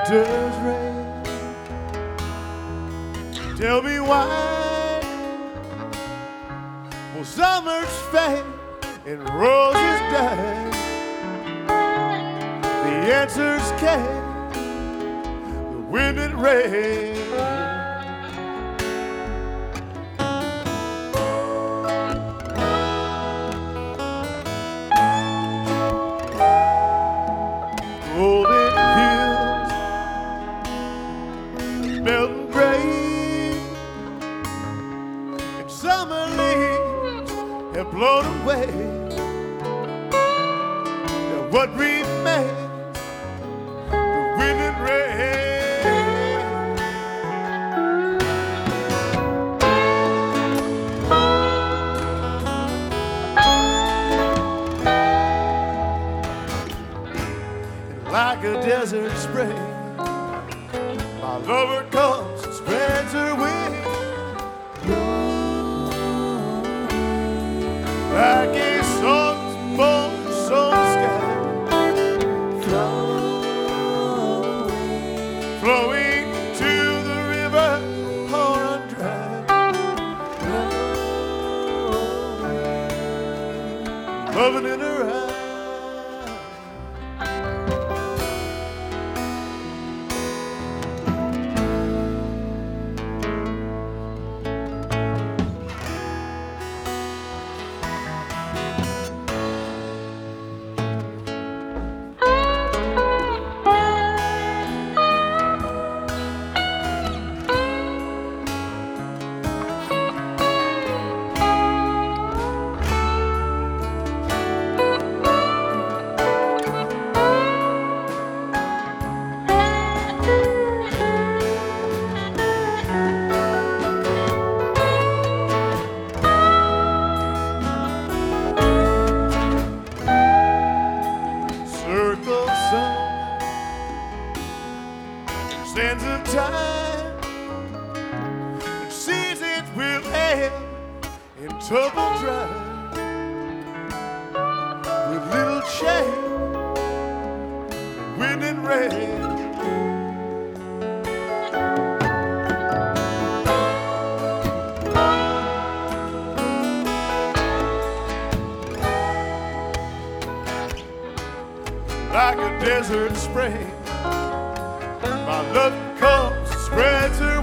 does rain. Tell me why will summers fade and roses die? The answers came, the wind and rain. Golden hills, melting gray, and summer leaves have blown away. Now what remains, the wind and rain. And like a desert spring, my lover comes and spreads her wings. Like a song's born so sky, flowing to the river or on dry, loving in her eyes. Sands of time and seasons will end in trouble dry, with little change, wind and rain. Like a desert spring, my love comes and spreads her